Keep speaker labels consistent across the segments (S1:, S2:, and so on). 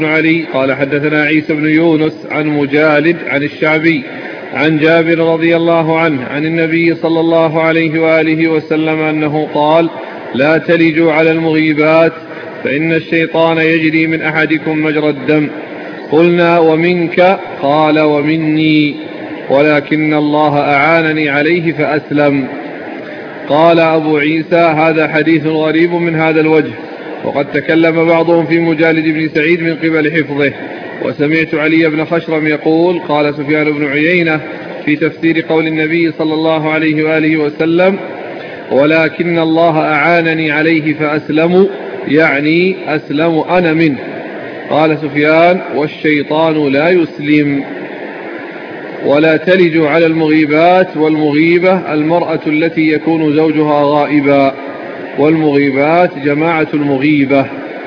S1: علي قال حدثنا عيسى بن يونس عن مجالد عن الشعبي عن جابر رضي الله عنه عن النبي صلى الله عليه وآله وسلم أنه قال: لا تلجوا على المغيبات فإن الشيطان يجري من أحدكم مجرى الدم. قلنا: ومنك؟ قال: ومني، ولكن الله أعانني عليه فأسلم. قال أبو عيسى: هذا حديث غريب من هذا الوجه، وقد تكلم بعضهم في مجالد بن سعيد من قبل حفظه. وسمعت علي بن خشرم يقول: قال سفيان بن عيينة في تفسير قول النبي صلى الله عليه وآله وسلم: ولكن الله أعانني عليه فأسلم، يعني أسلم أنا منه. قال سفيان: والشيطان لا يسلم. ولا تلج على المغيبات، والمغيبة المرأة التي يكون زوجها غائبا، والمغيبات جماعة المغيبة.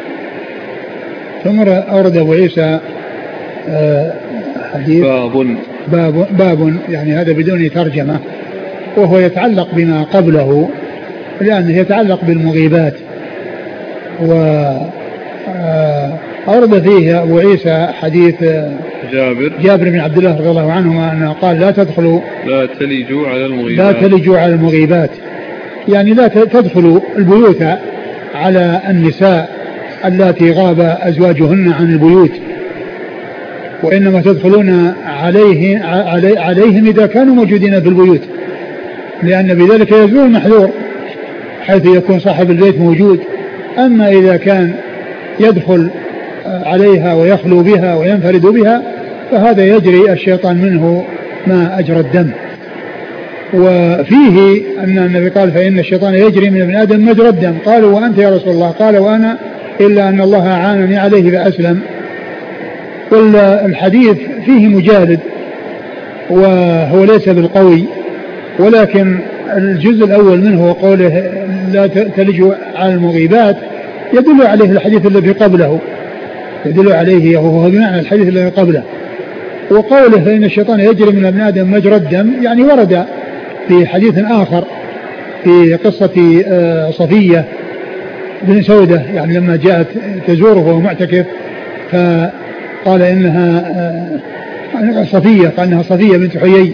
S2: ثم أورد أبو عيسى حديث باب يعني هذا بدون ترجمة، وهو يتعلق بما قبله، لأنه يتعلق بالمغيبات. وأورد فيه أبو عيسى حديث جابر بن عبد الله رضي الله عنهما أنه قال: لا تلجوا على المغيبات، يعني لا تدخلوا البيوت على النساء اللاتي غاب أزواجهن عن البيوت، وإنما تدخلون عليهم إذا كانوا موجودين في البيوت، لأن بذلك يزول المحذور حيث يكون صاحب البيت موجود. أما إذا كان يدخل عليها ويخلو بها وينفرد بها فهذا يجري الشيطان منه ما أجرى الدم. وفيه أن النبي قال: فإن الشيطان يجري من ابن آدم مجرى الدم. قالوا: وأنت يا رسول الله؟ قال: وأنا إلا أن الله أعانني عليه فأسلم. والحديث فيه مجالد وهو ليس بالقوي، ولكن الجزء الأول منه وقوله لا تلجوا على المغيبات يدل عليه الحديث الذي قبله، يدل عليه وهو بمعنى الحديث الذي قبله. وقوله فإن الشيطان يجري من ابن آدم مجرى الدم يعني ورد في حديث آخر في قصة صفية بن سودة، يعني لما جاءت تزوره وهو معتكف فقال إنها صفية، قال إنها صفية بنت حيي،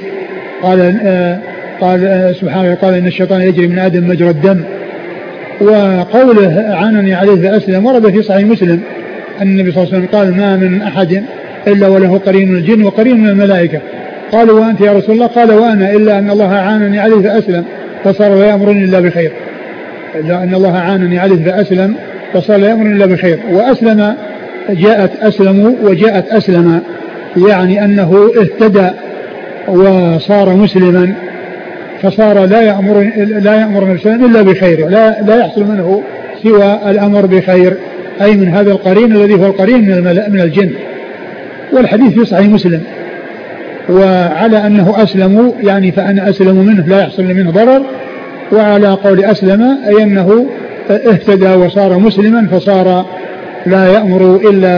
S2: قال سبحانه قال إن الشيطان يجري من آدم مجرى الدم. وقوله عانني عليه فأسلم ورد في صحيح مسلم أن النبي صلى الله عليه وسلم قال: ما من أحد إلا وله قرين من الجن وقرين من الملائكة. قالوا: وأنت يا رسول الله؟ قال: وأنا إلا أن الله عانني عليه فأسلم فصار لا يأمرني إلا بخير. إلا أن الله عانني عليه فأسلم فصار لا يأمرني إلا بخير. وأسلم جاءت أسلم وجاءت أسلم، يعني أنه اهتدى وصار مسلما، فصار لا يأمر نفسه إلا بخير، لا يحصل منه سوى الأمر بخير، أي من هذا القرين الذي هو القرين من الجن. والحديث في صحيح مسلم. وعلى أنه أسلم يعني فأنا أسلم منه لا يحصل منه ضرر، وعلى قول أسلم أي أنه اهتدى وصار مسلما فصار لا يأمر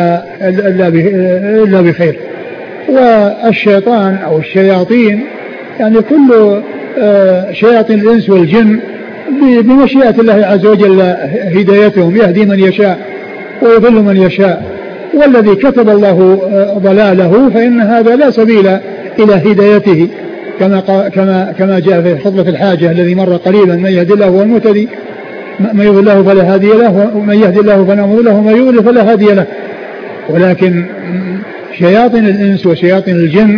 S2: إلا بخير. والشيطان أو الشياطين يعني كل شياطين الإنس والجن بمشيئة الله عز وجل هدايتهم، يهدي من يشاء ويضل من يشاء، والذي كتب الله ضلاله فإن هذا لا سبيل إلى هدايته، كما جاء في خطبة الحاجة الذي مر قريبا: من يهدي الله هو المهتدي، من يضل الله فلا هادي له، ومن يهدي الله فلا مضل له، ومن يضلل فلا هادي له. ولكن شياطين الإنس وشياطين الجن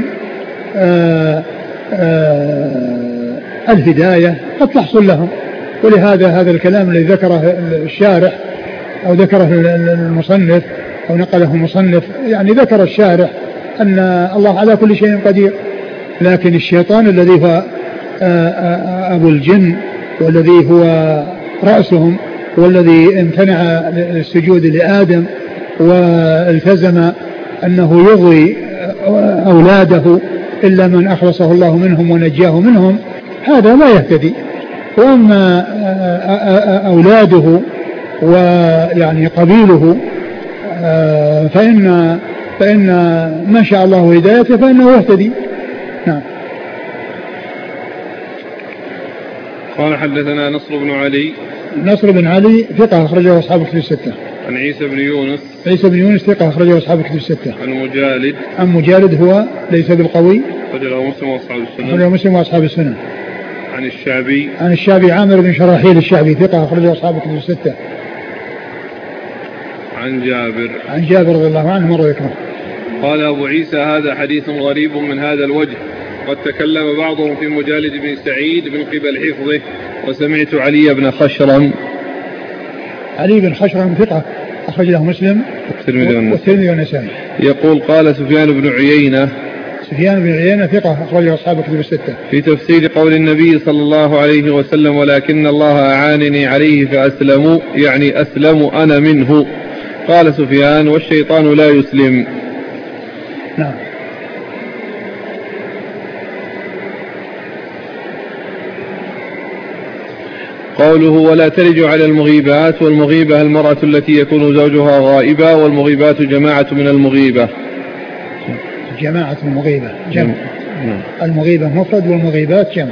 S2: الهداية قد تحصل لهم. ولهذا هذا الكلام الذي ذكره الشارح أو ذكره المصنف أو نقله المصنف، يعني ذكر الشارح أن الله على كل شيء قدير، لكن الشيطان الذي هو أبو الجن والذي هو رأسهم والذي امتنع السجود لآدم والتزم أنه يغوي أولاده إلا من أخلصه الله منهم ونجاه منهم، هذا لا يهتدي. وأما أولاده ويعني قبيله فإن ما شاء الله هدايته فإنه يهتدي. نعم.
S1: قال حدثنا نصر بن علي.
S2: نصر بن علي ثقة أخرجه أصحاب الكتب الستة.
S1: عن عيسى بن يونس.
S2: عيسى بن يونس ثقة أخرجه أصحاب الكتب الستة.
S1: عن
S2: مجالد هو ليس بالقوي
S1: أخرجه مسلم وأصحاب السنن.
S2: أخرجه مسلم وأصحاب السنن.
S1: عن
S2: الشعبي عامر بن شراحيل الشعبي ثقة أخرجه أصحاب الكتب الستة.
S1: عن
S2: جابر رضي الله عنه مر ذكره.
S1: قال أبو عيسى هذا حديث غريب من هذا الوجه، قد تكلم بعضهم في مجالد بن سعيد من قبل حفظه، وسمعت علي بن خشرم.
S2: علي بن خشرم ثقة أخرج له مسلم والترمذي والنسائي.
S1: يقول قال سفيان بن عيينة
S2: ثقة أخرجه أصحاب الكتب الستة.
S1: في تفسير قول النبي صلى الله عليه وسلم ولكن الله أعانني عليه فأسلموا، يعني أسلم أنا منه. قال سفيان والشيطان لا يسلم.
S2: نعم.
S1: قوله ولا تلج على المغيبات، والمغيبة المرأة التي يكون زوجها غائبا، والمغيبات جماعة من المغيبة.
S2: جماعة المغيبة جمع. المغيبة مفرد والمغيبات جمع.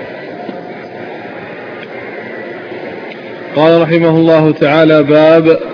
S1: قال رحمه الله تعالى باب